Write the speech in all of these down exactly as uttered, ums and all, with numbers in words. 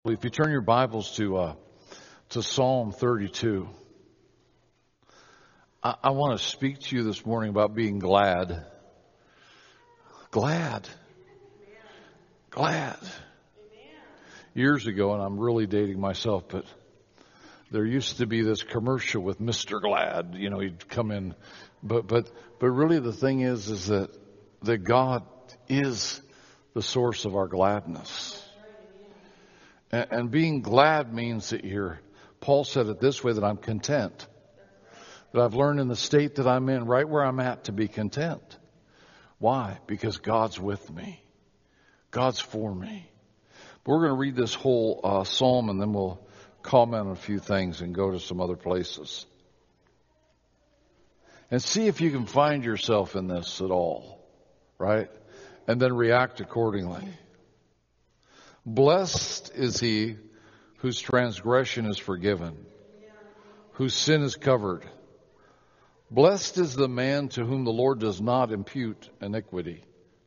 If you turn your Bibles to uh, to Psalm thirty-two, I, I want to speak to you this morning about being glad. Glad. Glad. Years ago, and I'm really dating myself, but there used to be this commercial with Mister Glad. You know, he'd come in, but but but really the thing is, is that that God is the source of our gladness. And being glad means that you're, Paul said it this way, that I'm content. That I've learned in the state that I'm in, right where I'm at, to be content. Why? Because God's with me. God's for me. But we're going to read this whole uh, psalm and then we'll comment on a few things and go to some other places. And see if you can find yourself in this at all. Right? And then react accordingly. Blessed is he whose transgression is forgiven, whose sin is covered. Blessed is the man to whom the Lord does not impute iniquity.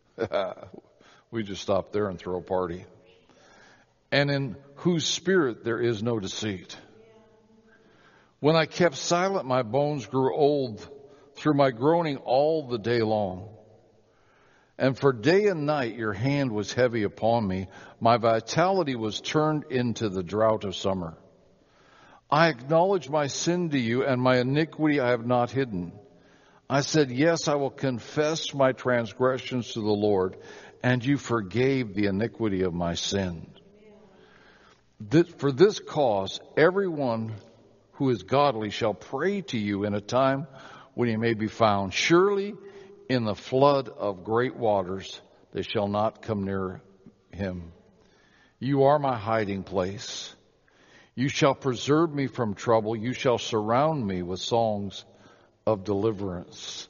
We just stop there and throw a party. And in whose spirit there is no deceit. When I kept silent, my bones grew old through my groaning all the day long. And for day and night your hand was heavy upon me. My vitality was turned into the drought of summer. I acknowledge my sin to you, and my iniquity I have not hidden. I said, yes, I will confess my transgressions to the Lord, and you forgave the iniquity of my sin. This, for this cause, everyone who is godly shall pray to you in a time when he may be found. Surely in the flood of great waters, they shall not come near him. You are my hiding place. You shall preserve me from trouble. You shall surround me with songs of deliverance.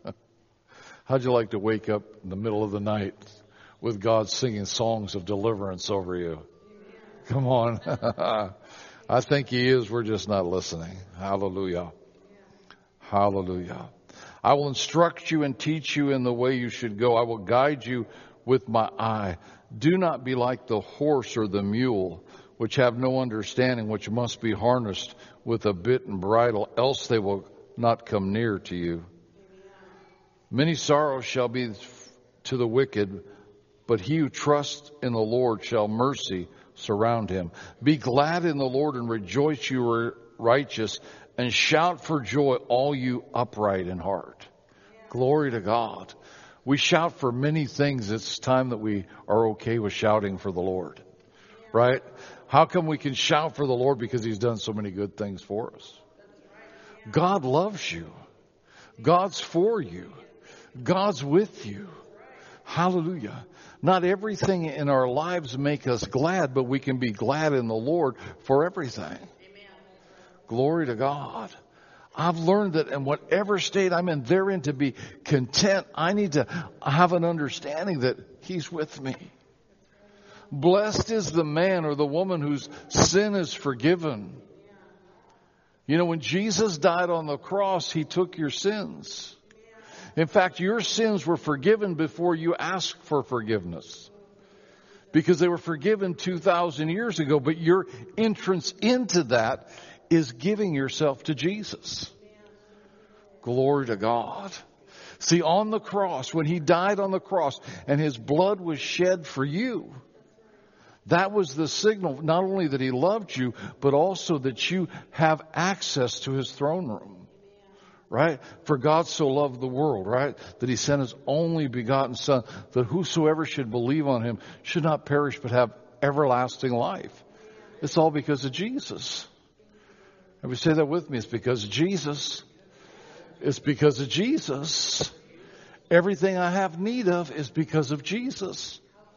How'd you like to wake up in the middle of the night with God singing songs of deliverance over you? Come on. I think he is. We're just not listening. Hallelujah. Hallelujah. I will instruct you and teach you in the way you should go. I will guide you with my eye. Do not be like the horse or the mule, which have no understanding, which must be harnessed with a bit and bridle, else they will not come near to you. Many sorrows shall be to the wicked, but he who trusts in the Lord shall mercy surround him. Be glad in the Lord and rejoice, you are righteous, and shout for joy, all you upright in heart. Glory to God. We shout for many things. It's time that we are okay with shouting for the Lord. Right? How come we can shout for the Lord? Because he's done so many good things for us. God loves you. God's for you. God's with you. Hallelujah. Not everything in our lives make us glad, but we can be glad in the Lord for everything. Glory to God. I've learned that in whatever state I'm in, therein to be content, I need to have an understanding that he's with me. Blessed is the man or the woman whose sin is forgiven. You know, when Jesus died on the cross, he took your sins. In fact, your sins were forgiven before you asked for forgiveness. Because they were forgiven two thousand years ago, but your entrance into that is giving yourself to Jesus. Glory to God. See, on the cross, when he died on the cross and his blood was shed for you, that was the signal not only that he loved you, but also that you have access to his throne room. Right? For God so loved the world, right? That he sent his only begotten Son, that whosoever should believe on him should not perish but have everlasting life. It's all because of Jesus. If we say that with me, it's because of Jesus. It's because of Jesus. Everything I have need of is because of Jesus.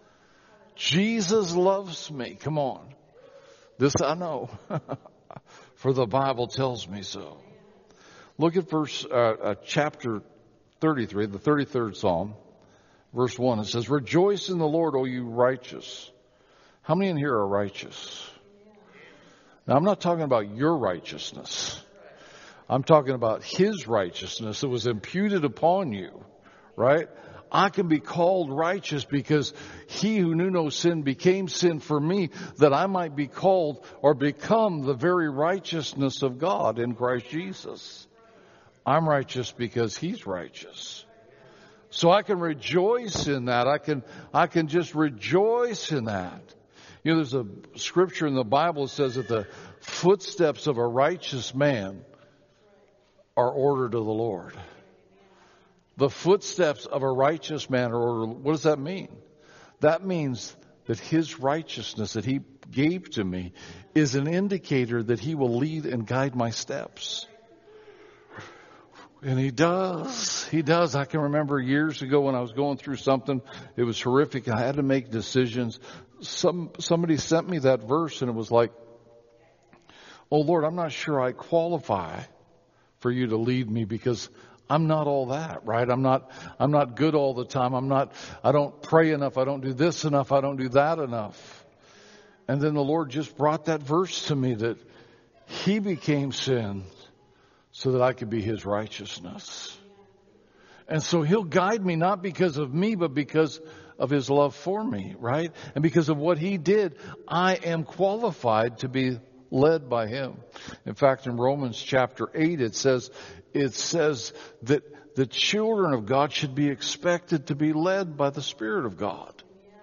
Jesus loves me. Come on. This I know. For the Bible tells me so. Look at verse, uh, uh, chapter thirty-three, the thirty-third Psalm, verse one. It says, rejoice in the Lord, O you righteous. How many in here are righteous? Now, I'm not talking about your righteousness. I'm talking about his righteousness that was imputed upon you, right? I can be called righteous because he who knew no sin became sin for me, that I might be called or become the very righteousness of God in Christ Jesus. I'm righteous because he's righteous. So I can rejoice in that. I can, I can just rejoice in that. You know, there's a scripture in the Bible that says that the footsteps of a righteous man are ordered of the Lord. The footsteps of a righteous man are ordered. What does that mean? That means that his righteousness that he gave to me is an indicator that he will lead and guide my steps. And he does. He does. I can remember years ago when I was going through something. It was horrific. I had to make decisions. Some somebody sent me that verse and it was like, oh Lord, I'm not sure I qualify for you to lead me because I'm not all that, right? I'm not, I'm not good all the time. I'm not, I don't pray enough. I don't do this enough. I don't do that enough. And then the Lord just brought that verse to me that he became sin so that I could be his righteousness. And so he'll guide me not because of me, but because of his love for me, right? And because of what he did, I am qualified to be led by him. In fact, in Romans chapter eight, it says, it says that the children of God should be expected to be led by the Spirit of God.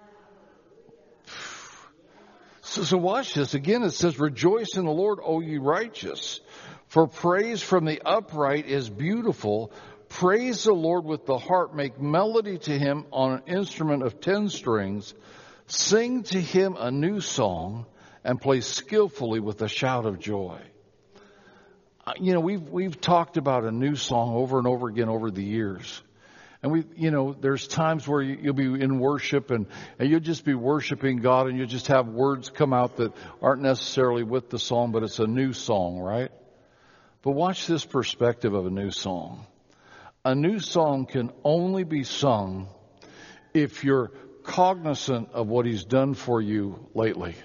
So, so watch this. Again, it says, rejoice in the Lord, O ye righteous, for praise from the upright is beautiful. Praise the Lord with the harp. Make melody to him on an instrument of ten strings. Sing to him a new song and play skillfully with a shout of joy. You know, we've we've talked about a new song over and over again over the years. And we, you know, there's times where you, you'll be in worship and, and you'll just be worshiping God and you'll just have words come out that aren't necessarily with the song, but it's a new song, right? But watch this perspective of a new song. A new song can only be sung if you're cognizant of what he's done for you lately.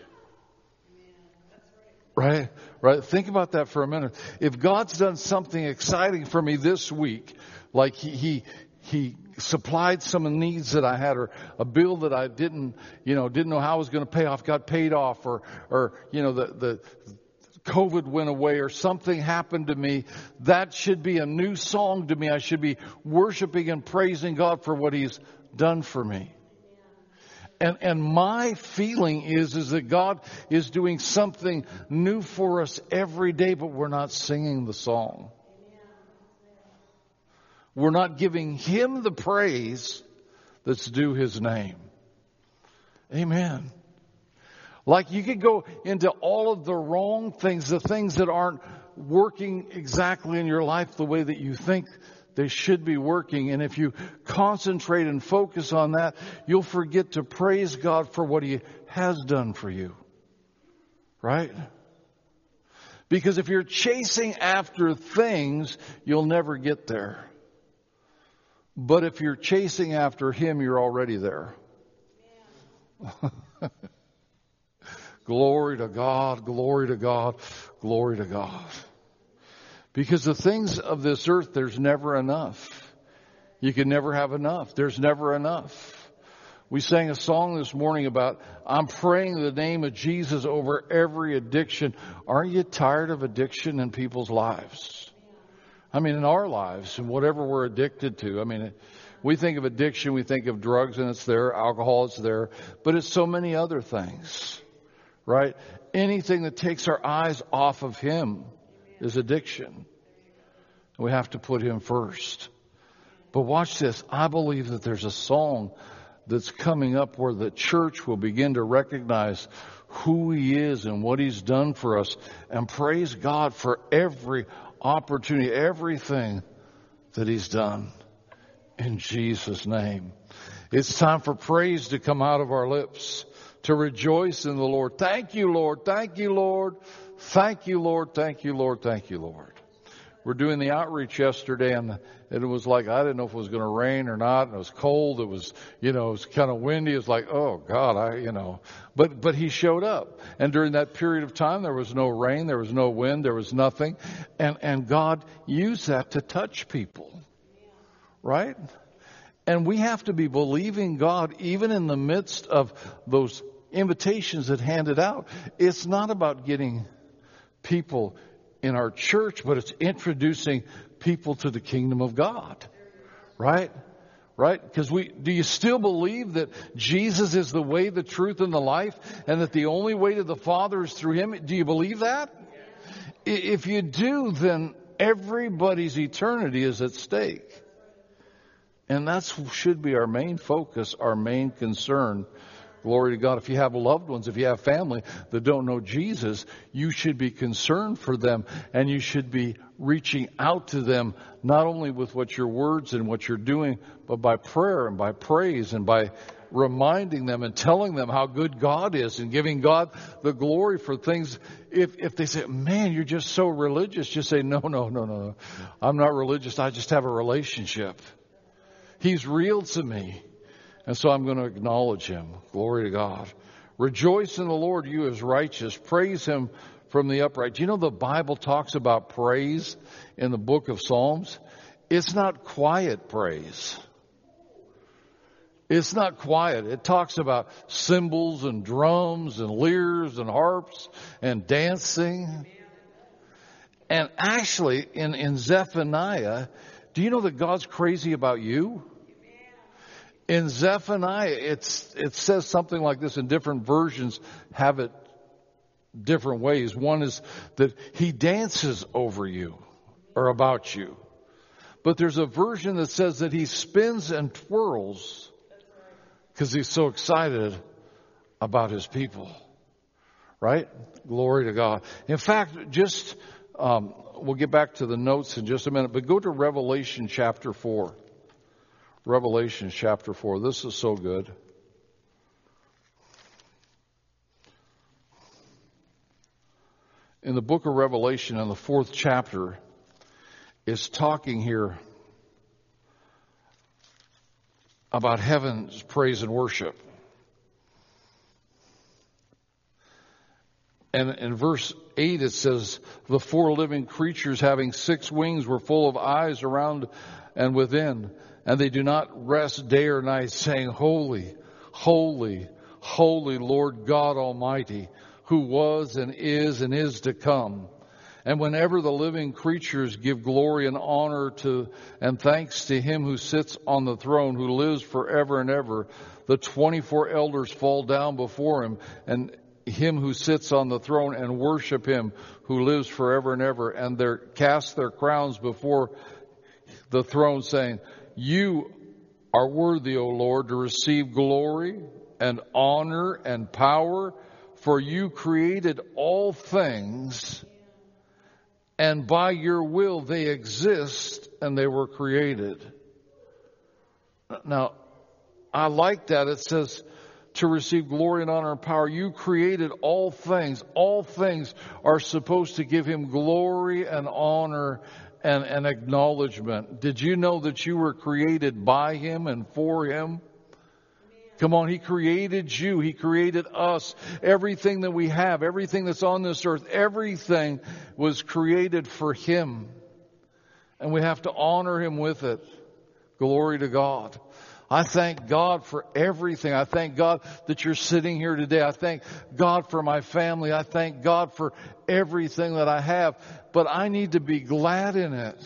Right? Right? Think about that for a minute. If God's done something exciting for me this week, like he, he, he supplied some of the needs that I had, or a bill that I didn't, you know, didn't know how I was going to pay off, got paid off, or, or, you know, the, the COVID went away, or something happened to me, that should be a new song to me. I should be worshiping and praising God for what he's done for me. And, and my feeling is, is that God is doing something new for us every day, but we're not singing the song. We're not giving him the praise that's due his name. Amen. Like you could go into all of the wrong things, the things that aren't working exactly in your life the way that you think they should be working. And if you concentrate and focus on that, you'll forget to praise God for what he has done for you. Right? Because if you're chasing after things, you'll never get there. But if you're chasing after him, you're already there. Glory to God, glory to God, glory to God. Because the things of this earth, there's never enough. You can never have enough. There's never enough. We sang a song this morning about, I'm praying the name of Jesus over every addiction. Aren't you tired of addiction in people's lives? I mean, in our lives and whatever we're addicted to. I mean, we think of addiction, we think of drugs and it's there, alcohol is there, but it's so many other things, right? Anything that takes our eyes off of him is addiction. We have to put him first. But watch this. I believe that there's a song that's coming up where the church will begin to recognize who he is and what he's done for us and praise God for every opportunity, everything that he's done in Jesus' name. It's time for praise to come out of our lips, to rejoice in the Lord. Thank you, Lord. Thank you, Lord. Thank you, Lord. Thank you, Lord. Thank you, Lord. We're doing the outreach yesterday, and it was like, I didn't know if it was going to rain or not. And it was cold. It was, you know, it was kind of windy. It was like, oh God, I, you know, but, but he showed up. And during that period of time, there was no rain. There was no wind. There was nothing. And, and God used that to touch people. Right? And we have to be believing God even in the midst of those invitations that handed out. It's not about getting people in our church, but it's introducing people to the kingdom of God. Right? Right? Because we, do you still believe that Jesus is the way, the truth, and the life, and that the only way to the Father is through Him? Do you believe that? If you do, then everybody's eternity is at stake. And that should be our main focus, our main concern. Glory to God. If you have loved ones, if you have family that don't know Jesus, you should be concerned for them, and you should be reaching out to them, not only with what your words and what you're doing, but by prayer and by praise and by reminding them and telling them how good God is and giving God the glory for things. If if they say, man, you're just so religious, just say, no, no, no, no. I'm not religious. I just have a relationship. He's real to me. And so I'm going to acknowledge Him. Glory to God. Rejoice in the Lord, you as righteous. Praise Him from the upright. Do you know the Bible talks about praise in the book of Psalms? It's not quiet praise. It's not quiet. It talks about cymbals and drums and lyres and harps and dancing. And actually, in, in Zephaniah, do you know that God's crazy about you? In Zephaniah, it's, it says something like this, in different versions have it different ways. One is that He dances over you or about you. But there's a version that says that He spins and twirls because He's so excited about His people. Right? Glory to God. In fact, just, um, we'll get back to the notes in just a minute, but go to Revelation chapter four. Revelation chapter four. This is so good. In the book of Revelation, in the fourth chapter, it's talking here about heaven's praise and worship. And in verse eight it says, the four living creatures having six wings were full of eyes around and within. And they do not rest day or night, saying, holy, holy, holy Lord God Almighty, who was and is and is to come. And whenever the living creatures give glory and honor to and thanks to Him who sits on the throne, who lives forever and ever, the twenty-four elders fall down before Him and Him who sits on the throne and worship Him who lives forever and ever, and they cast their crowns before the throne, saying, you are worthy, O Lord, to receive glory and honor and power, for you created all things, and by your will they exist and they were created. Now, I like that. It says to receive glory and honor and power. You created all things. All things are supposed to give Him glory and honor and an acknowledgement. Did you know that you were created by Him and for Him? Come on, He created you. He created us. Everything that we have, everything that's on this earth, everything was created for Him. And we have to honor Him with it. Glory to God. I thank God for everything. I thank God that you're sitting here today. I thank God for my family. I thank God for everything that I have. But I need to be glad in it.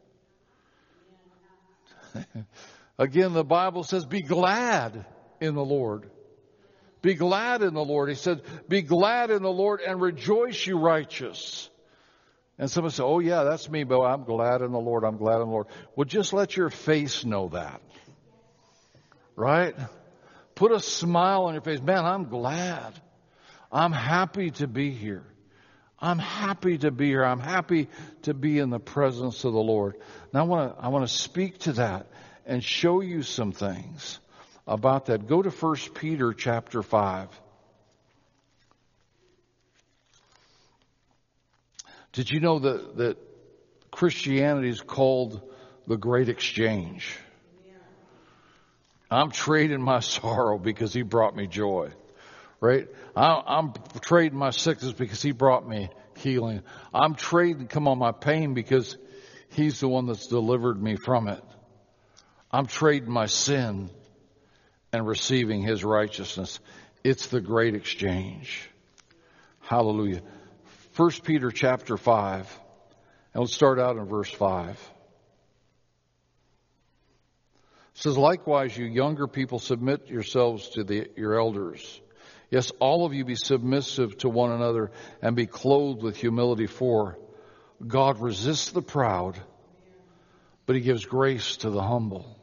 Again, the Bible says, be glad in the Lord. Be glad in the Lord. He said, be glad in the Lord and rejoice, you righteous. And someone say, oh yeah, that's me, but I'm glad in the Lord. I'm glad in the Lord. Well, just let your face know that. Right? Put a smile on your face. Man, I'm glad. I'm happy to be here. I'm happy to be here. I'm happy to be in the presence of the Lord. Now I want to I want to speak to that and show you some things about that. Go to First Peter chapter five. Did you know that, that Christianity is called the Great Exchange? I'm trading my sorrow because He brought me joy, right? I'm trading my sickness because He brought me healing. I'm trading, come on, my pain because He's the one that's delivered me from it. I'm trading my sin and receiving His righteousness. It's the great exchange. Hallelujah. First Peter chapter five. And let's start out in verse five. It says, likewise, you younger people, submit yourselves to the, your elders. Yes, all of you be submissive to one another and be clothed with humility, for God resists the proud, but He gives grace to the humble.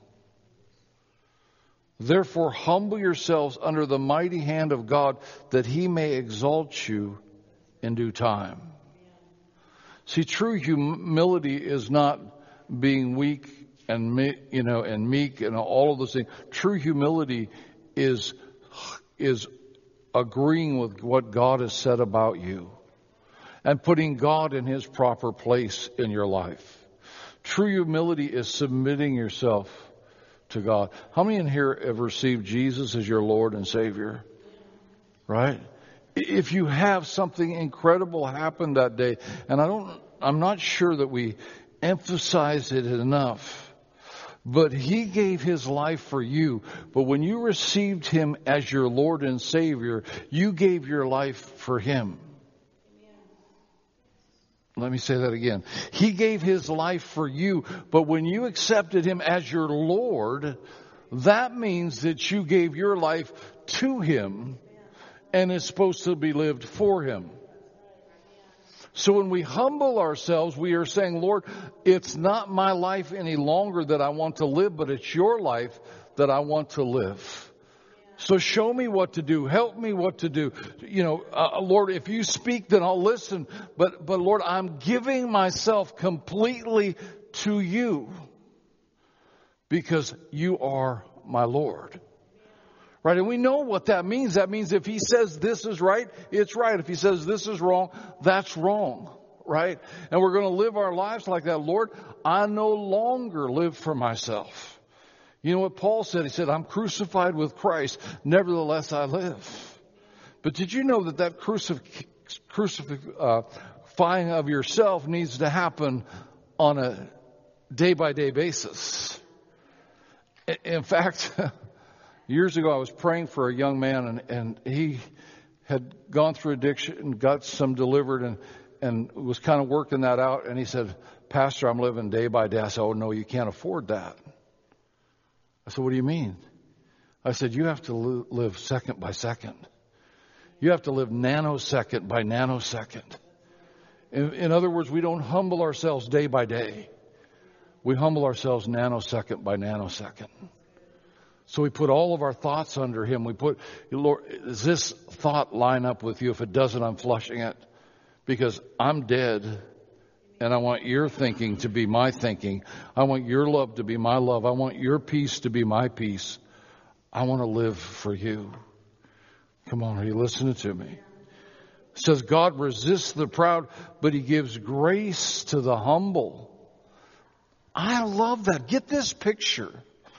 Therefore, humble yourselves under the mighty hand of God, that He may exalt you in due time. See, true humility is not being weak and me, you know, and meek and all of those things. True humility is is agreeing with what God has said about you and putting God in His proper place in your life. True humility is submitting yourself to God. How many in here have received Jesus as your Lord and Savior? Right? If you have, something incredible happen that day, and I don't, I'm not sure that we emphasize it enough, but He gave His life for you. But when you received Him as your Lord and Savior, you gave your life for Him. Let me say that again. He gave His life for you, but when you accepted Him as your Lord, that means that you gave your life to Him and is supposed to be lived for Him. So when we humble ourselves, we are saying, Lord, it's not my life any longer that I want to live, but it's your life that I want to live. So show me what to do. Help me what to do. You know, uh, Lord, if you speak, then I'll listen. But, but Lord, I'm giving myself completely to you because you are my Lord. Right? And we know what that means. That means if He says this is right, it's right. If He says this is wrong, that's wrong. Right? And we're going to live our lives like that. Lord, I no longer live for myself. You know what Paul said? He said, I'm crucified with Christ. Nevertheless, I live. But did you know that that crucif- crucifying of yourself needs to happen on a day-by-day basis? In fact, years ago I was praying for a young man, and, and he had gone through addiction and got some delivered and, and was kind of working that out. And he said, Pastor, I'm living day by day. I said, oh, no, you can't afford that. I said, what do you mean? I said, you have to live second by second. You have to live nanosecond by nanosecond. In, in other words, we don't humble ourselves day by day. We humble ourselves nanosecond by nanosecond. So we put all of our thoughts under Him. We put, Lord, does this thought line up with you? If it doesn't, I'm flushing it. Because I'm dead. And I want your thinking to be my thinking. I want your love to be my love. I want your peace to be my peace. I want to live for you. Come on, are you listening to me? It says God resists the proud, but He gives grace to the humble. I love that. Get this picture.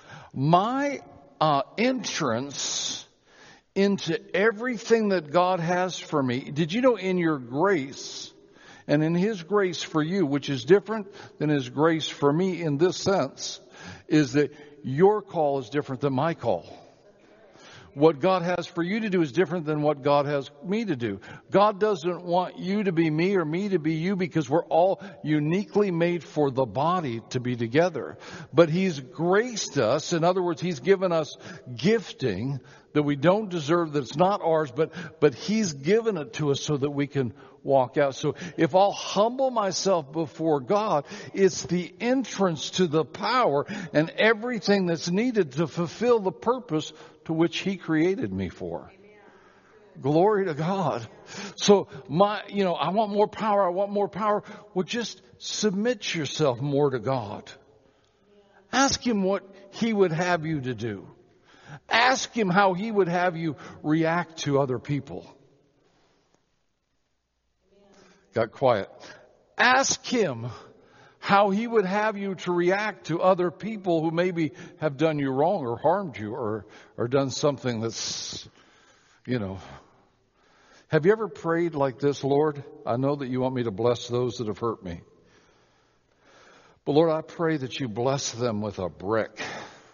My uh, entrance into everything that God has for me. Did you know in your grace, and in His grace for you, which is different than His grace for me in this sense, is that your call is different than my call. What God has for you to do is different than what God has me to do. God doesn't want you to be me or me to be you, because we're all uniquely made for the body to be together. But He's graced us. In other words, He's given us gifting that we don't deserve, that's not ours, but, but He's given it to us so that we can walk out. So if I'll humble myself before God, it's the entrance to the power and everything that's needed to fulfill the purpose to which He created me for. Glory to God. So my, you know, I want more power. I want more power. Well, just submit yourself more to God. Ask Him what He would have you to do. Ask Him how He would have you react to other people. Got quiet. Ask Him how He would have you to react to other people who maybe have done you wrong or harmed you or, or done something that's, you know. Have you ever prayed like this? Lord, I know that you want me to bless those that have hurt me. But Lord, I pray that you bless them with a brick.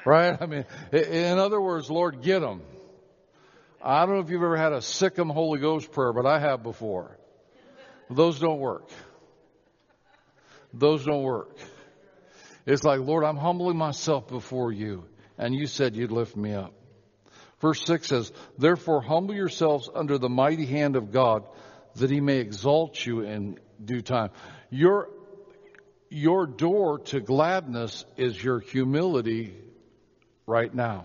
Right? I mean, in other words, Lord, get them. I don't know if you've ever had a sick 'em Holy Ghost prayer, but I have before. Those don't work. Those don't work. It's like, Lord, I'm humbling myself before you, and you said you'd lift me up. Verse six says, therefore humble yourselves under the mighty hand of God, that he may exalt you in due time. Your, your door to gladness is your humility right now.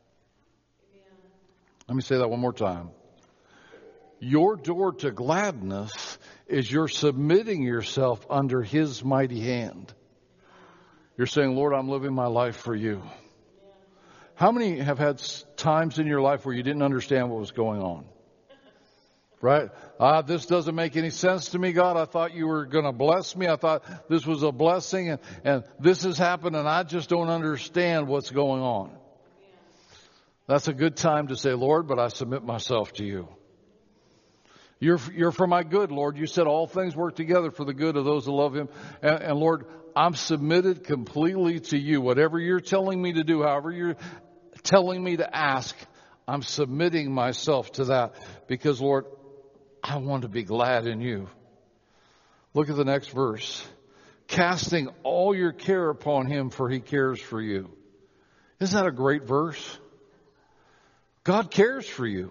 Let me say that one more time. Your door to gladness is your submitting yourself under his mighty hand. You're saying, Lord, I'm living my life for you. How many have had times in your life where you didn't understand what was going on? Right? Ah, this doesn't make any sense to me, God. I thought you were going to bless me. I thought this was a blessing, and, and this has happened, and I just don't understand what's going on. That's a good time to say, Lord, but I submit myself to you. You're, you're for my good, Lord. You said all things work together for the good of those who love him. And, and Lord, I'm submitted completely to you. Whatever you're telling me to do, however you're telling me to ask, I'm submitting myself to that. Because, Lord, I want to be glad in you. Look at the next verse. Casting all your care upon him, for he cares for you. Isn't that a great verse? God cares for you.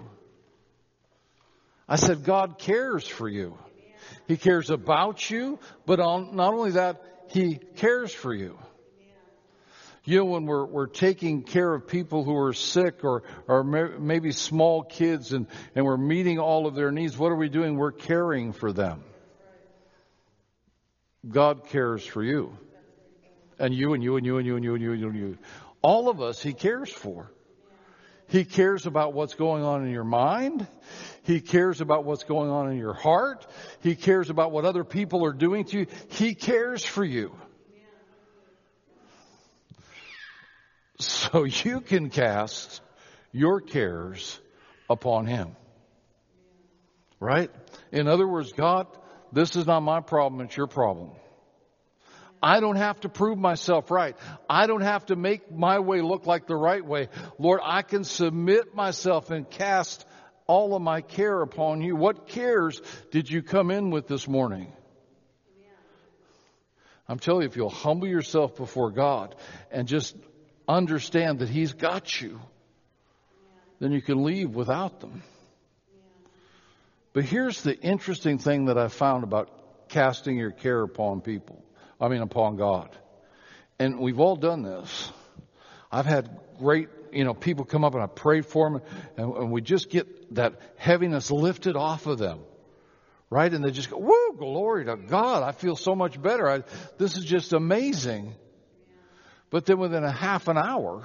I said, God cares for you. He cares about you, but on, not only that, he cares for you. You know, when we're, we're taking care of people who are sick or, or may, maybe small kids and, and we're meeting all of their needs, what are we doing? We're caring for them. God cares for you. And you and you and you and you and you and you and you and you. All of us, he cares for. He cares about what's going on in your mind. He cares about what's going on in your heart. He cares about what other people are doing to you. He cares for you. So you can cast your cares upon him. Right? In other words, God, this is not my problem, it's your problem. I don't have to prove myself right. I don't have to make my way look like the right way. Lord, I can submit myself and cast all of my care upon you. What cares did you come in with this morning? I'm telling you, if you'll humble yourself before God and just understand that he's got you, then you can leave without them. But here's the interesting thing that I found about casting your care upon people. I mean, upon God. And we've all done this. I've had great, you know, people come up and I prayed for them, and, and we just get that heaviness lifted off of them. Right? And they just go, woo, glory to God. I feel so much better. I, this is just amazing. But then within a half an hour,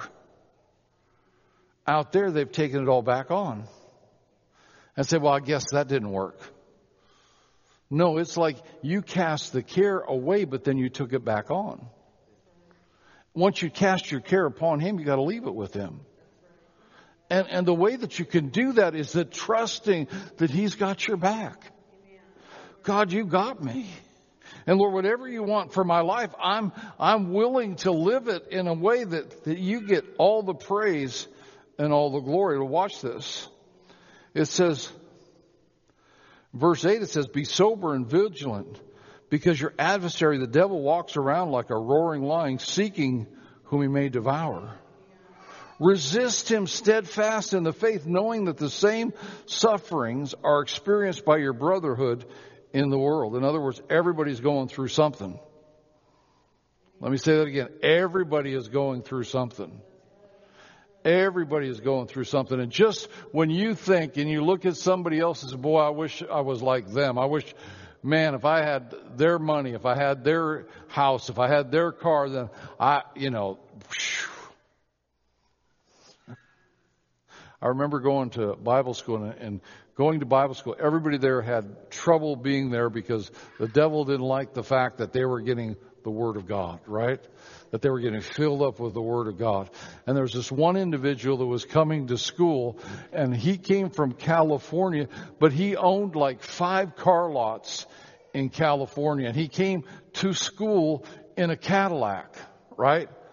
out there, they've taken it all back on. And say, well, I guess that didn't work. No, it's like you cast the care away, but then you took it back on. Once you cast your care upon him, you got to leave it with him. And, and the way that you can do that is that trusting that he's got your back. God, you got me. And Lord, whatever you want for my life, I'm, I'm willing to live it in a way that, that you get all the praise and all the glory. To watch this. It says, verse eight, it says, be sober and vigilant, because your adversary, the devil, walks around like a roaring lion, seeking whom he may devour. Resist him steadfast in the faith, knowing that the same sufferings are experienced by your brotherhood in the world. In other words, everybody's going through something. Let me say that again. Everybody is going through something. Everybody is going through something. And just when you think and you look at somebody else and say, boy, I wish I was like them. I wish, man, if I had their money, if I had their house, if I had their car, then I, you know, whew. I remember going to Bible school and, and going to Bible school. Everybody there had trouble being there because the devil didn't like the fact that they were getting the Word of God, right? That they were getting filled up with the Word of God. And there was this one individual that was coming to school, and he came from California, but he owned like five car lots in California. And he came to school in a Cadillac, right?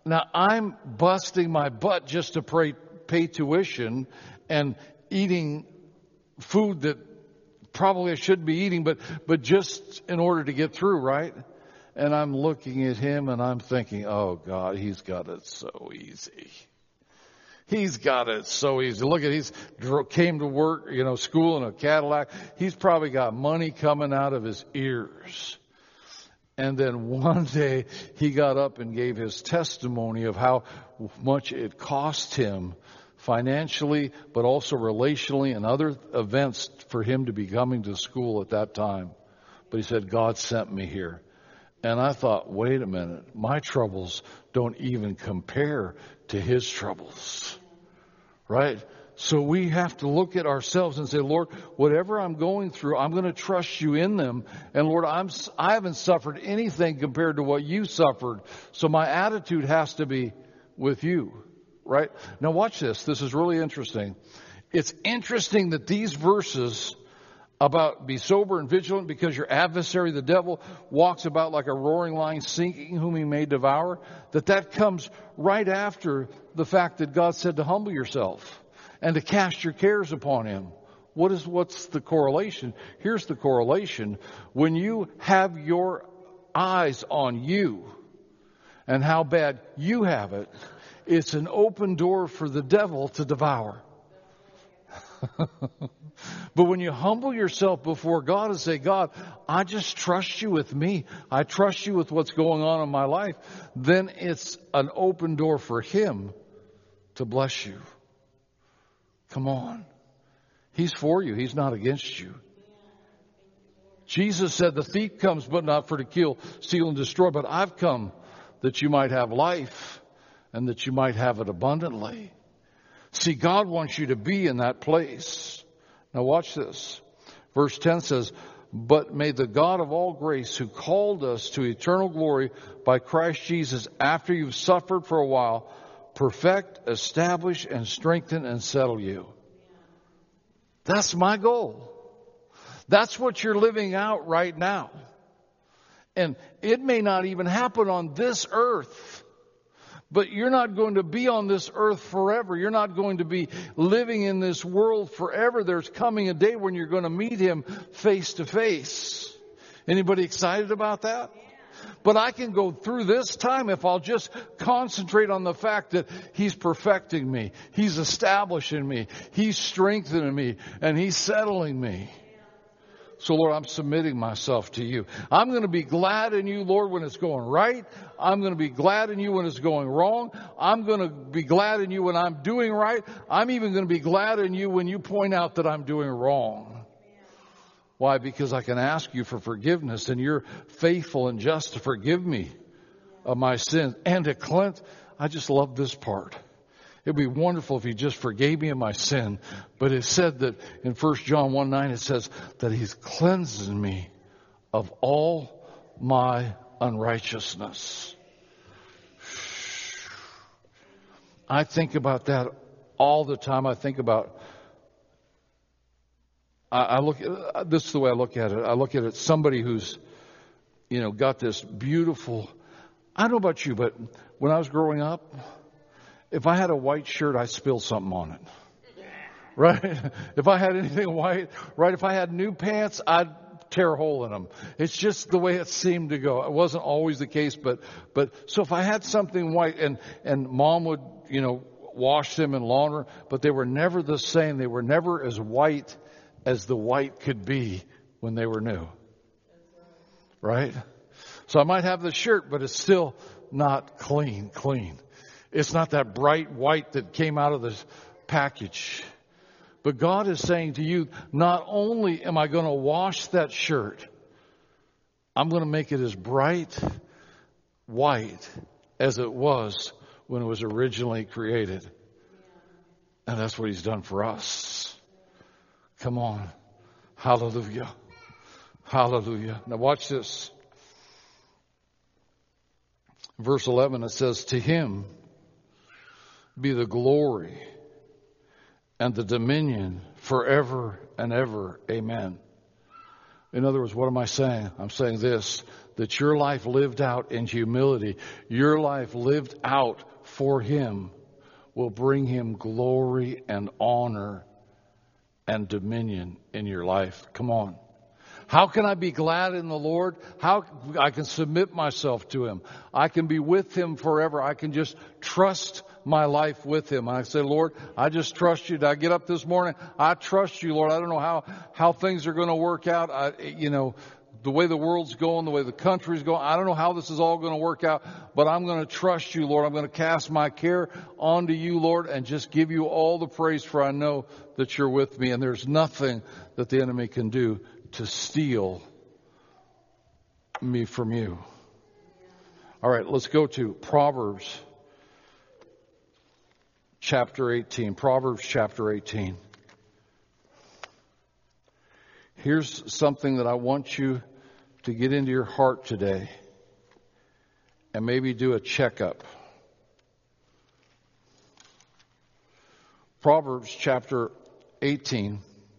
Now, I'm busting my butt just to pay, pay tuition and eating food that probably I shouldn't be eating, but, but just in order to get through, right? And I'm looking at him and I'm thinking, oh God, he's got it so easy. He's got it so easy. Look at, he's came to work, you know, school in a Cadillac. He's probably got money coming out of his ears. And then one day he got up and gave his testimony of how much it cost him financially, but also relationally and other events for him to be coming to school at that time. But he said, God sent me here. And I thought, wait a minute, my troubles don't even compare to his troubles. Right? So we have to look at ourselves and say, Lord, whatever I'm going through, I'm going to trust you in them. And Lord, I'm, I haven't suffered anything compared to what you suffered. So my attitude has to be with you. Right? Now watch this. This is really interesting. It's interesting that these verses about be sober and vigilant because your adversary, the devil, walks about like a roaring lion seeking whom he may devour, that that comes right after the fact that God said to humble yourself and to cast your cares upon him. What is, what's the correlation? Here's the correlation. When you have your eyes on you and how bad you have it, it's an open door for the devil to devour. But when you humble yourself before God and say, God, I just trust you with me. I trust you with what's going on in my life. Then it's an open door for him to bless you. Come on. He's for you. He's not against you. Jesus said the thief comes but not for to kill, steal, and destroy. But I've come that you might have life and that you might have it abundantly. See, God wants you to be in that place. Now watch this. Verse ten says, but may the God of all grace who called us to eternal glory by Christ Jesus after you've suffered for a while, perfect, establish, and strengthen and settle you. That's my goal. That's what you're living out right now. And it may not even happen on this earth. But you're not going to be on this earth forever. You're not going to be living in this world forever. There's coming a day when you're going to meet him face to face. Anybody excited about that? But I can go through this time if I'll just concentrate on the fact that he's perfecting me. He's establishing me. He's strengthening me. And he's settling me. So, Lord, I'm submitting myself to you. I'm going to be glad in you, Lord, when it's going right. I'm going to be glad in you when it's going wrong. I'm going to be glad in you when I'm doing right. I'm even going to be glad in you when you point out that I'm doing wrong. Why? Because I can ask you for forgiveness, and you're faithful and just to forgive me of my sins and to cleanse. I just love this part. It'd be wonderful if he just forgave me of my sin. But it said that in First John one nine, it says that he's cleansing me of all my unrighteousness. I think about that all the time. I think about, I, I look at, this is the way I look at it. I look at it, somebody who's, you know, got this beautiful, I don't know about you, but when I was growing up, if I had a white shirt, I'd spill something on it. Right? If I had anything white, right? If I had new pants, I'd tear a hole in them. It's just the way it seemed to go. It wasn't always the case, but, but, so if I had something white and, and mom would, you know, wash them and launder, but they were never the same. They were never as white as the white could be when they were new. Right? So I might have the shirt, but it's still not clean, clean. It's not that bright white that came out of the package. But God is saying to you, not only am I going to wash that shirt, I'm going to make it as bright white as it was when it was originally created. And that's what he's done for us. Come on. Hallelujah. Hallelujah. Now watch this. Verse eleven, it says, to him be the glory and the dominion forever and ever. Amen. In other words, what am I saying? I'm saying this, that your life lived out in humility, your life lived out for Him will bring Him glory and honor and dominion in your life. Come on. How can I be glad in the Lord? How I can submit myself to Him. I can be with Him forever. I can just trust my life with Him. I say, Lord, I just trust You. Did I get up this morning? I trust You, Lord. I don't know how, how things are going to work out. I, you know, the way the world's going, the way the country's going. I don't know how this is all going to work out, but I'm going to trust You, Lord. I'm going to cast my care onto You, Lord, and just give You all the praise, for I know that You're with me, and there's nothing that the enemy can do to steal me from You. All right, let's go to Proverbs chapter eighteen. Proverbs chapter eighteen. Here's something that I want you to get into your heart today and maybe do a checkup. Proverbs chapter eighteen.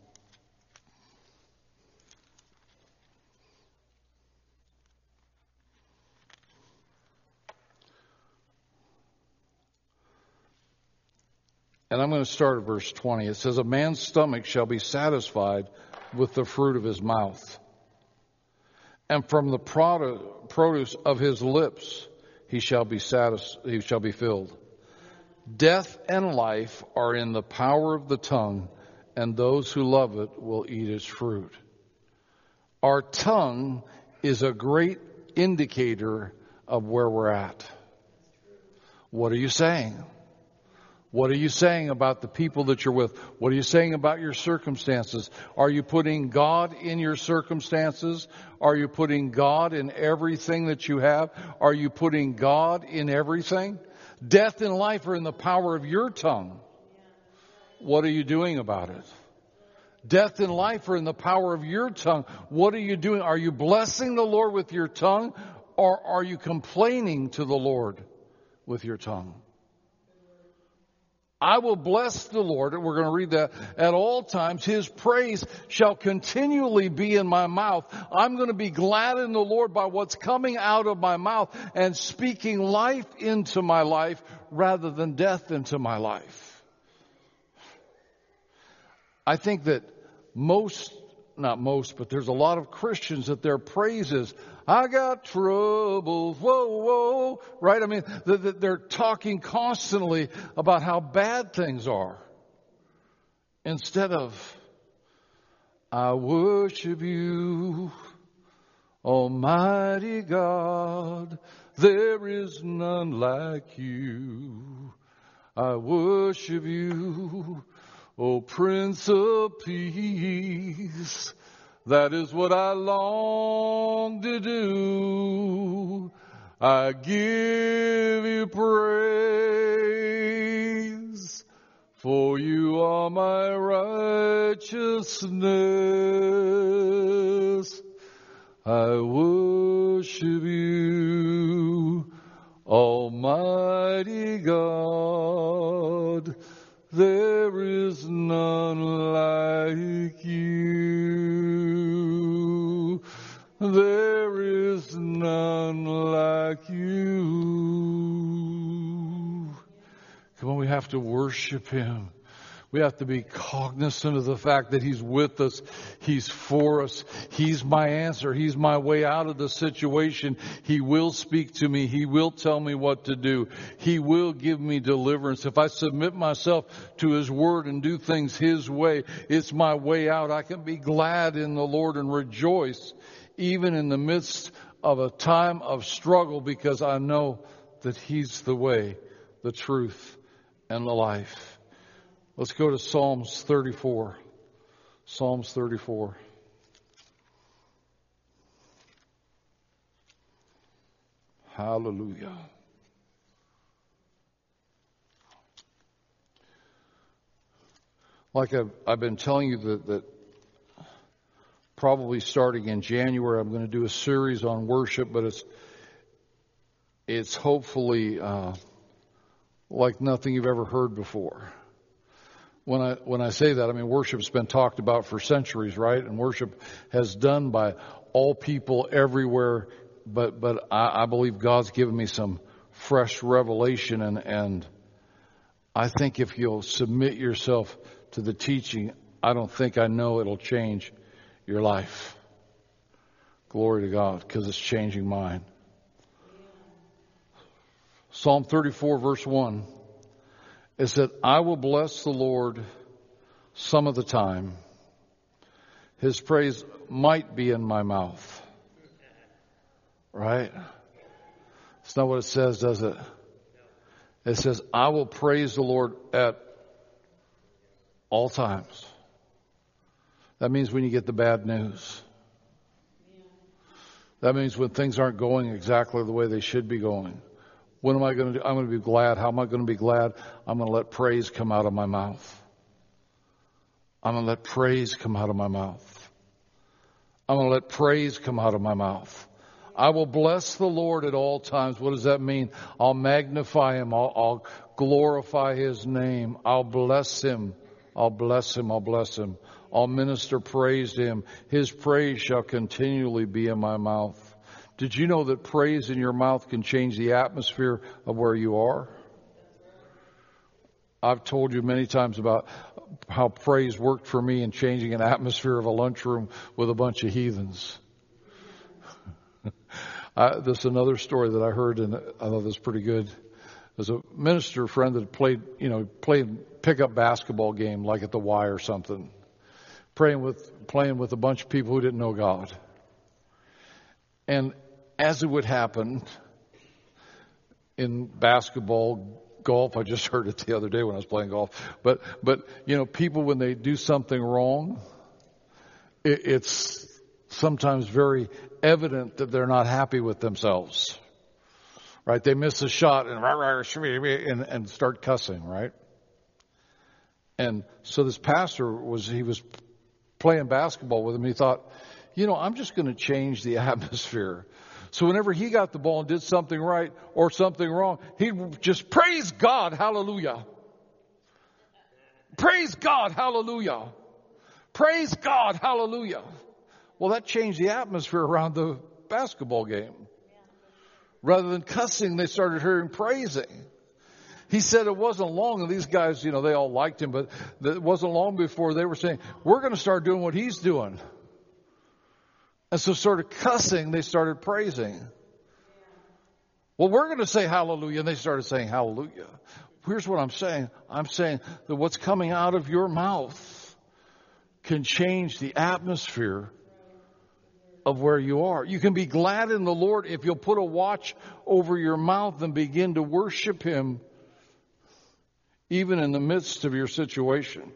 And I'm going to start at verse twenty. It says, a man's stomach shall be satisfied with the fruit of his mouth, and from the produce of his lips he shall be satisfied, he shall be filled. Death and life are in the power of the tongue, and those who love it will eat its fruit. Our tongue is a great indicator of where we're at. What are you saying? What are you saying about the people that you're with? What are you saying about your circumstances? Are you putting God in your circumstances? Are you putting God in everything that you have? Are you putting God in everything? Death and life are in the power of your tongue. What are you doing about it? Death and life are in the power of your tongue. What are you doing? Are you blessing the Lord with your tongue, or are you complaining to the Lord with your tongue? I will bless the Lord, and we're going to read that, at all times. His praise shall continually be in my mouth. I'm going to be glad in the Lord by what's coming out of my mouth and speaking life into my life rather than death into my life. I think that most, not most, but there's a lot of Christians that their praise is, I got troubles, whoa, whoa, right? I mean, they're talking constantly about how bad things are, instead of, I worship You, Almighty God, there is none like You. I worship You, O Prince of Peace. That is what I long to do. I give You praise, for You are my righteousness. I worship You, Almighty God. There is none like You. There is none like You. Come on, we have to worship Him. We have to be cognizant of the fact that He's with us. He's for us. He's my answer. He's my way out of the situation. He will speak to me. He will tell me what to do. He will give me deliverance. If I submit myself to His word and do things His way, it's my way out. I can be glad in the Lord and rejoice even in the midst of a time of struggle, because I know that He's the way, the truth, and the life. Let's go to Psalms thirty-four. Psalms thirty-four. Hallelujah. Like I've, I've been telling you that, that probably starting in January, I'm going to do a series on worship, but it's it's hopefully uh, like nothing you've ever heard before. When I when I say that, I mean worship's been talked about for centuries, right? And worship has done by all people everywhere. But but I, I believe God's given me some fresh revelation, and and I think if you'll submit yourself to the teaching, I don't think I know it'll change your life. Glory to God, because it's changing mine. Psalm thirty-four, verse one. It said, I will bless the Lord some of the time. His praise might be in my mouth. Right? It's not what it says, does it? It says, I will praise the Lord at all times. That means when you get the bad news. That means when things aren't going exactly the way they should be going. What am I going to do? I'm going to be glad. How am I going to be glad? I'm going to let praise come out of my mouth. I'm going to let praise come out of my mouth. I'm going to let praise come out of my mouth. I will bless the Lord at all times. What does that mean? I'll magnify Him. I'll, I'll glorify His name. I'll bless Him. I'll bless Him. I'll bless Him. I'll minister praise to Him. His praise shall continually be in my mouth. Did you know that praise in your mouth can change the atmosphere of where you are? I've told you many times about how praise worked for me in changing an atmosphere of a lunchroom with a bunch of heathens. I, this is another story that I heard, and I thought this was pretty good. There's a minister friend that played, you know, played pickup basketball game like at the Y or something, praying with, playing with a bunch of people who didn't know God. And as it would happen in basketball, golf, I just heard it the other day when I was playing golf. But, but you know, people, when they do something wrong, it, it's sometimes very evident that they're not happy with themselves. Right? They miss a shot and, and, and start cussing, right? And so this pastor was, he was playing basketball with him. He thought, you know, I'm just going to change the atmosphere. So whenever he got the ball and did something right or something wrong, he'd just praise God, hallelujah. Praise God, hallelujah. Praise God, hallelujah. Well, that changed the atmosphere around the basketball game. Rather than cussing, they started hearing praising. He said it wasn't long, and these guys, you know, they all liked him, but it wasn't long before they were saying, we're going to start doing what he's doing. And so sort of cussing, they started praising. Well, we're going to say hallelujah, and they started saying hallelujah. Here's what I'm saying. I'm saying that what's coming out of your mouth can change the atmosphere of where you are. You can be glad in the Lord if you'll put a watch over your mouth and begin to worship Him even in the midst of your situation.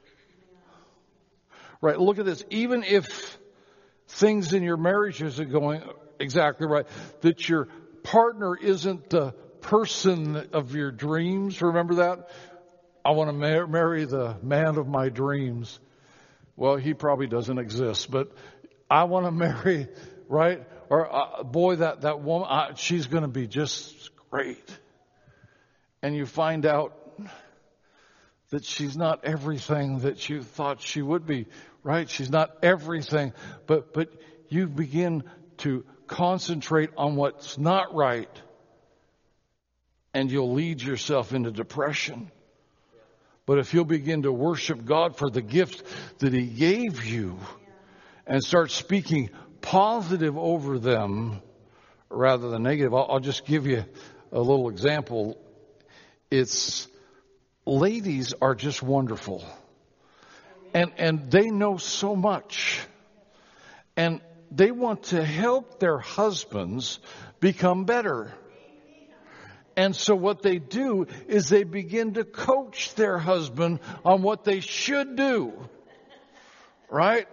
Right, look at this. Even if things in your marriage isn't going exactly right, that your partner isn't the person of your dreams. Remember that? I want to mar- marry the man of my dreams. Well, he probably doesn't exist, but I want to marry, right? Or uh, boy, that, that woman, uh, she's going to be just great. And you find out that she's not everything that you thought she would be, right? She's not everything, but, but you begin to concentrate on what's not right, and you'll lead yourself into depression. But if you'll begin to worship God for the gift that He gave you and start speaking positive over them rather than negative, I'll, I'll just give you a little example. It's ladies are just wonderful. And and they know so much. And they want to help their husbands become better. And so what they do is they begin to coach their husband on what they should do. Right?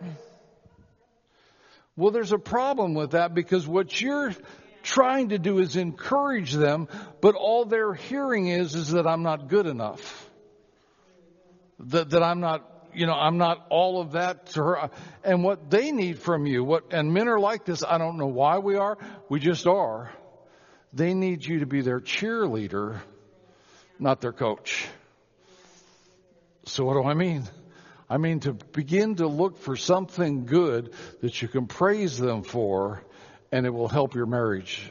Well, there's a problem with that, because what you're trying to do is encourage them, but all they're hearing is, is that I'm not good enough. That, that I'm not, you know, I'm not all of that to her. And what they need from you, what, and men are like this, I don't know why we are, we just are. They need you to be their cheerleader, not their coach. So what do I mean? I mean to begin to look for something good that you can praise them for, and it will help your marriage.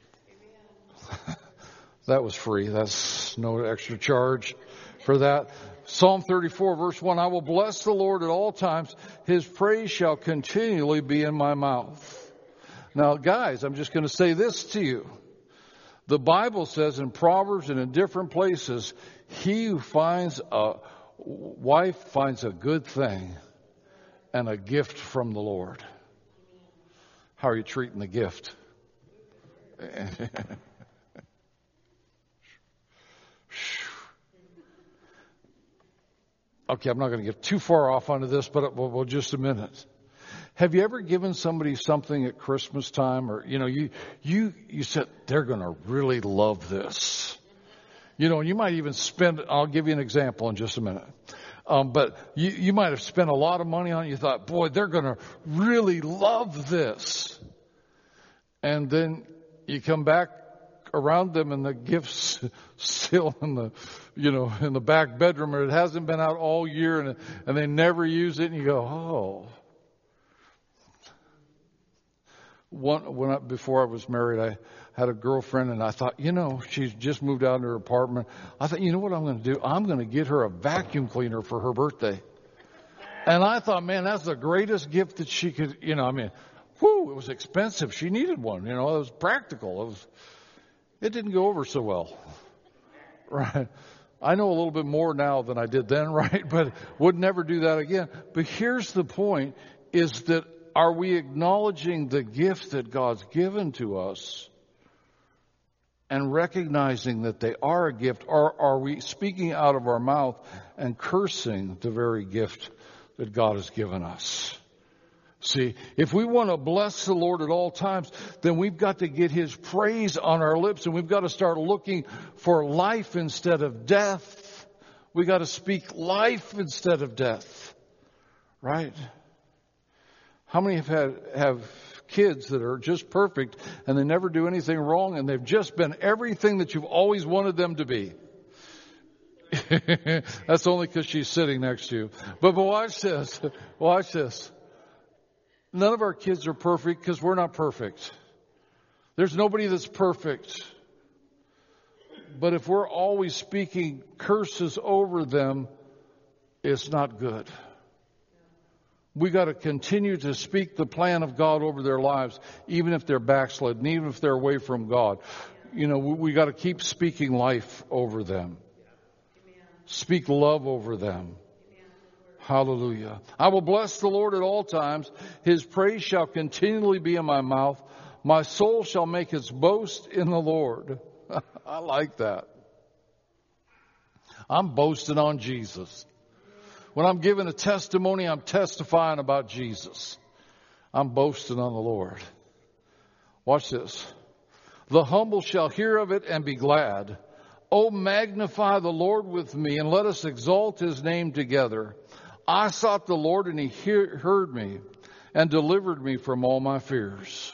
That was free. That's no extra charge for that. Psalm thirty-four, verse one, I will bless the Lord at all times. His praise shall continually be in my mouth. Now, guys, I'm just going to say this to you. The Bible says in Proverbs and in different places, he who finds a wife finds a good thing and a gift from the Lord. How are you treating the gift? Okay, I'm not going to get too far off onto this, but well, well, just a minute. Have you ever given somebody something at Christmas time, or you know, you you you said they're going to really love this, you know, and you might even spend. I'll give you an example in just a minute. Um, but you you might have spent a lot of money on it. You thought, boy, they're going to really love this, and then you come back around them and the gift's still in the, you know, in the back bedroom, or it hasn't been out all year, and and they never use it, and you go, oh. One, when I, before I was married, I had a girlfriend, and I thought, you know, she's just moved out in her apartment. I thought, you know what I'm going to do? I'm going to get her a vacuum cleaner for her birthday. And I thought, man, that's the greatest gift that she could, you know, I mean, whew, it was expensive. She needed one, you know, it was practical. It was, it didn't go over so well, right? I know a little bit more now than I did then, right? But would never do that again. But here's the point, is that are we acknowledging the gift that God's given to us and recognizing that they are a gift, or are we speaking out of our mouth and cursing the very gift that God has given us? See, if we want to bless the Lord at all times, then we've got to get His praise on our lips, and we've got to start looking for life instead of death. We've got to speak life instead of death, right? How many have had, have kids that are just perfect and they never do anything wrong, and they've just been everything that you've always wanted them to be? That's only because she's sitting next to you. But, but watch this. Watch this. None of our kids are perfect because we're not perfect. There's nobody that's perfect. But if we're always speaking curses over them, it's not good. We got to continue to speak the plan of God over their lives, even if they're backslidden, even if they're away from God. You know, we, we got to keep speaking life over them. Speak love over them. Hallelujah. I will bless the Lord at all times. His praise shall continually be in my mouth. My soul shall make its boast in the Lord. I like that. I'm boasting on Jesus. When I'm giving a testimony, I'm testifying about Jesus. I'm boasting on the Lord. Watch this. The humble shall hear of it and be glad. Oh, magnify the Lord with me, and let us exalt His name together. I sought the Lord, and He hear, heard me and delivered me from all my fears.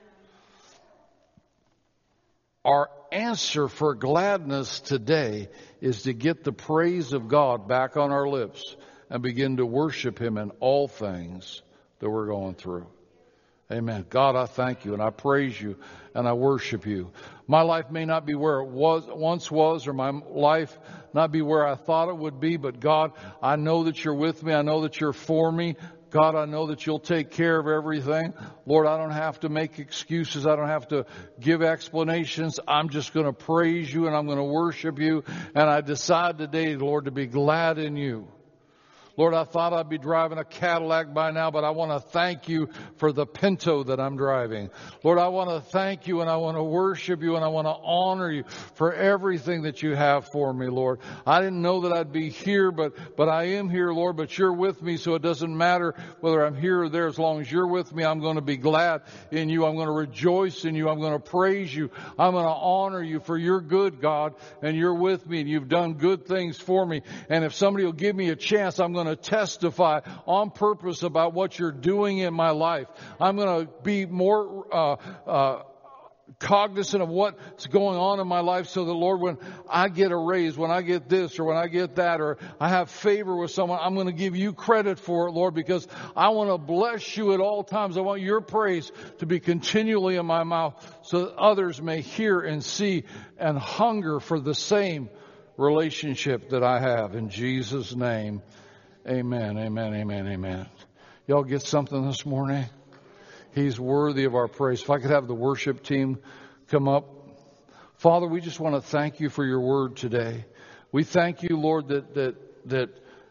Our answer for gladness today is to get the praise of God back on our lips and begin to worship Him in all things that we're going through. Amen. God, I thank You and I praise You and I worship You. My life may not be where it was once was, or my life not be where I thought it would be, but God, I know that You're with me. I know that You're for me. God, I know that You'll take care of everything. Lord, I don't have to make excuses. I don't have to give explanations. I'm just going to praise You and I'm going to worship You. And I decide today, Lord, to be glad in You. Lord, I thought I'd be driving a Cadillac by now, but I want to thank You for the Pinto that I'm driving. Lord, I want to thank You and I want to worship You and I want to honor You for everything that You have for me, Lord. I didn't know that I'd be here, but, but I am here, Lord, but You're with me, so it doesn't matter whether I'm here or there. As long as You're with me, I'm going to be glad in You. I'm going to rejoice in You. I'm going to praise You. I'm going to honor You for You're good, God, and You're with me and You've done good things for me. And if somebody will give me a chance, I'm going to testify on purpose about what You're doing in my life. I'm going to be more uh, uh, cognizant of what's going on in my life so that, Lord, when I get a raise, when I get this or when I get that, or I have favor with someone, I'm going to give you credit for it, Lord, because I want to bless you at all times. I want your praise to be continually in my mouth so that others may hear and see and hunger for the same relationship that I have. In Jesus' name, amen, amen, amen, amen. Y'all get something this morning? He's worthy of our praise. If I could have the worship team come up. Father, we just want to thank you for your word today. We thank you, Lord, that that that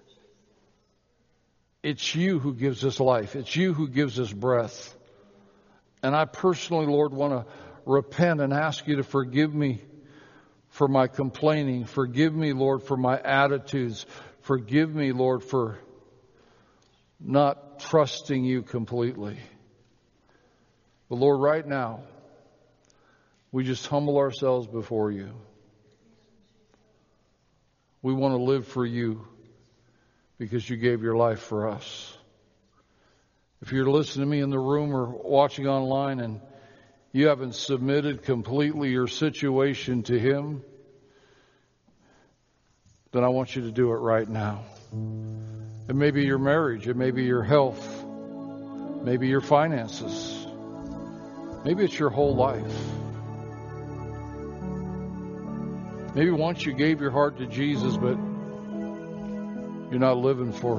it's you who gives us life. It's you who gives us breath. And I personally, Lord, want to repent and ask you to forgive me for my complaining. Forgive me, Lord, for my attitudes. Forgive me, Lord, for not trusting you completely. But Lord, right now, we just humble ourselves before you. We want to live for you because you gave your life for us. If you're listening to me in the room or watching online and you haven't submitted completely your situation to him, then I want you to do it right now. It may be your marriage. It may be your health. Maybe your finances. Maybe it's your whole life. Maybe once you gave your heart to Jesus, but you're not living for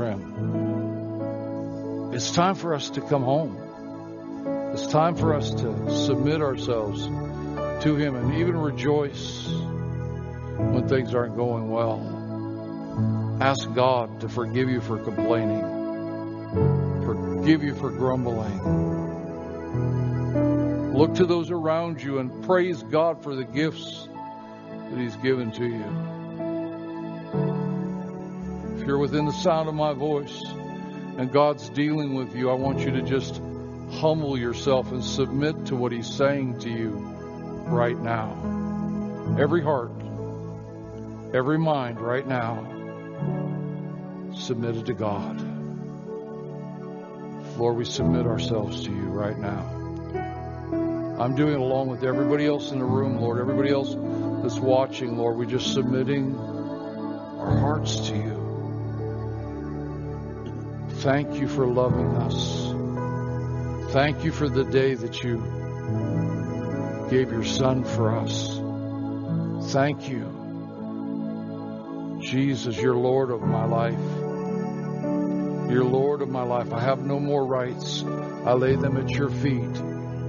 him. It's time for us to come home. It's time for us to submit ourselves to him and even rejoice when things aren't going well. Ask God to forgive you for complaining. Forgive you for grumbling. Look to those around you and praise God for the gifts that he's given to you. If you're within the sound of my voice and God's dealing with you, I want you to just humble yourself and submit to what he's saying to you right now. Every heart, every mind right now, submitted to God. Lord, we submit ourselves to you right now. I'm doing it along with everybody else in the room, Lord. Everybody else that's watching, Lord. We're just submitting our hearts to you. Thank you for loving us. Thank you for the day that you gave your son for us. Thank you. Jesus, you're Lord of my life. You're Lord of my life. I have no more rights. I lay them at your feet.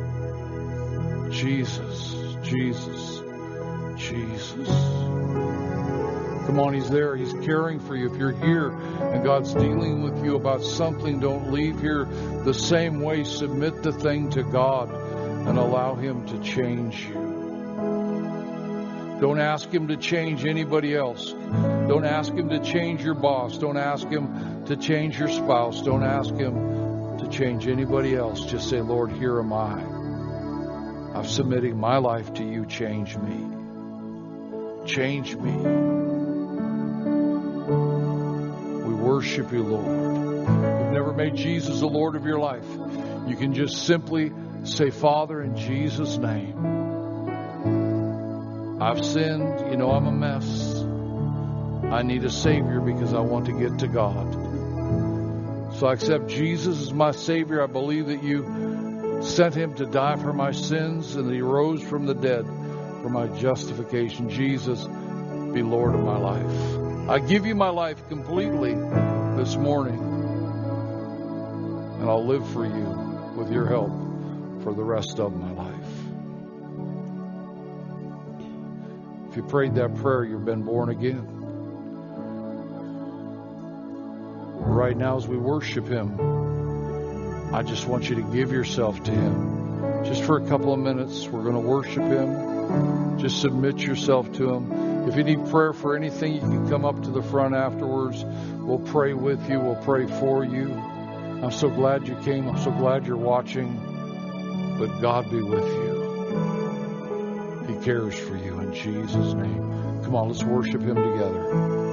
Jesus, Jesus, Jesus. Come on, he's there. He's caring for you. If you're here and God's dealing with you about something, don't leave here the same way. Submit the thing to God and allow him to change you. Don't ask him to change anybody else. Don't ask him to change your boss. Don't ask him to change your spouse. Don't ask him to change anybody else. Just say, Lord, here am I. I'm submitting my life to you. Change me. Change me. We worship you, Lord. You've never made Jesus the Lord of your life. You can just simply say, Father, in Jesus' name, I've sinned. You know I'm a mess. I need a Savior because I want to get to God. So I accept Jesus as my Savior. I believe that you sent him to die for my sins and that he rose from the dead for my justification. Jesus, be Lord of my life. I give you my life completely this morning, and I'll live for you with your help for the rest of my life. If you prayed that prayer, you've been born again. Right now, as we worship him, I just want you to give yourself to him. Just for a couple of minutes, we're going to worship him. Just submit yourself to him. If you need prayer for anything, you can come up to the front afterwards. We'll pray with you. We'll pray for you. I'm so glad you came. I'm so glad you're watching. But God be with you. He cares for you in Jesus' name. Come on, let's worship him together.